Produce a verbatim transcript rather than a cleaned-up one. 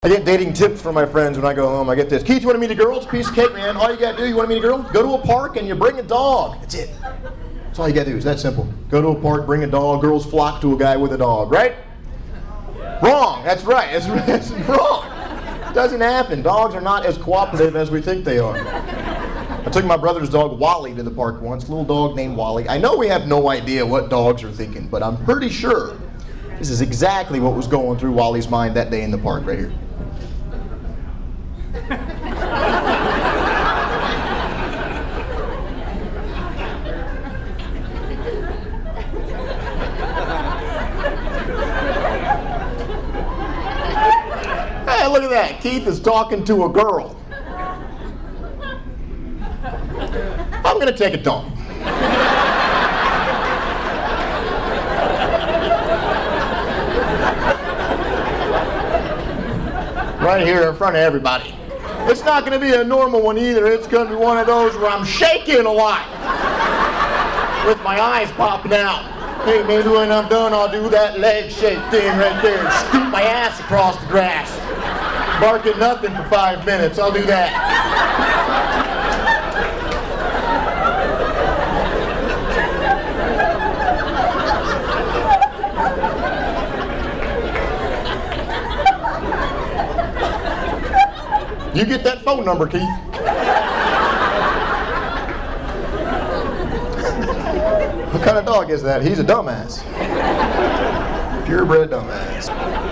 I get dating tips from my friends when I go home. I get this. Keith, you want to meet a girl? It's a piece of cake, man. All you got to do, you want to meet a girl? Go to a park and you bring a dog. That's it. That's all you got to do. It's that simple. Go to a park, bring a dog. Girls flock to a guy with a dog, right? Wrong. That's right. That's, that's wrong. It doesn't happen. Dogs are not as cooperative as we think they are. I took my brother's dog, Wally, to the park once. Little dog named Wally. I know we have no idea what dogs are thinking, but I'm pretty sure this is exactly what was going through Wally's mind that day in the park right here. Hey, look at that. Keith is talking to a girl. I'm going to take a dump. Right here in front of everybody. It's not going to be a normal one either. It's going to be one of those where I'm shaking a lot with my eyes popping out. Hey, maybe when I'm done, I'll do that leg shake thing right there and scoop my ass across the grass. Bark at nothing for five minutes. I'll do that. You get that phone number, Keith. What kind of dog is that? He's a dumbass. Purebred dumbass.